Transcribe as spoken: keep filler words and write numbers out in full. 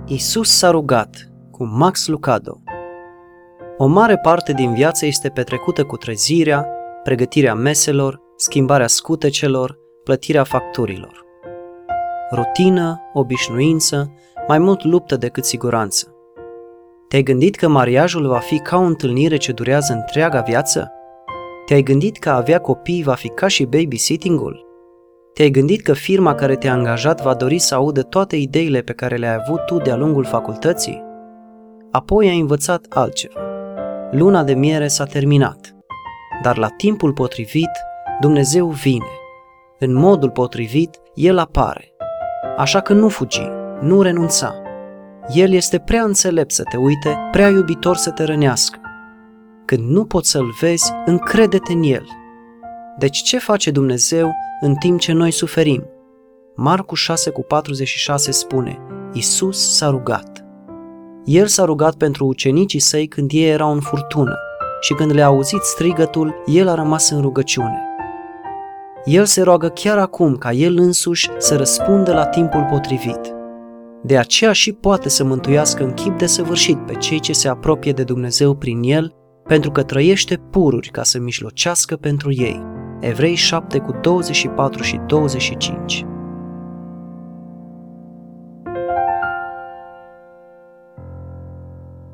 Iisus s-a rugat, cu Max Lucado. O mare parte din viață este petrecută cu trezirea, pregătirea meselor, schimbarea scutecelor, plătirea facturilor. Rutină, obișnuință, mai mult luptă decât siguranță. Te-ai gândit că mariajul va fi ca o întâlnire ce durează întreaga viață? Te-ai gândit că a avea copii va fi ca și babysitting-ul? Te-ai gândit că firma care te-a angajat va dori să audă toate ideile pe care le-ai avut tu de-a lungul facultății? Apoi ai învățat altceva. Luna de miere s-a terminat, dar la timpul potrivit Dumnezeu vine. În modul potrivit, El apare. Așa că nu fugi, nu renunța. El este prea înțelept să te uite, prea iubitor să te rănească. Când nu poți să-L vezi, încrede-te în El. Deci ce face Dumnezeu în timp ce noi suferim? Marcu șase cu patruzeci și șase spune: Iisus s-a rugat. El s-a rugat pentru ucenicii săi când ei erau în furtună și când le-a auzit strigătul, El a rămas în rugăciune. El se roagă chiar acum ca El însuși să răspundă la timpul potrivit. De aceea și poate să mântuiască în chip desăvârșit pe cei ce se apropie de Dumnezeu prin El, pentru că trăiește pururi ca să mijlocească pentru ei. Evrei șapte cu douăzeci și patru și douăzeci și cinci.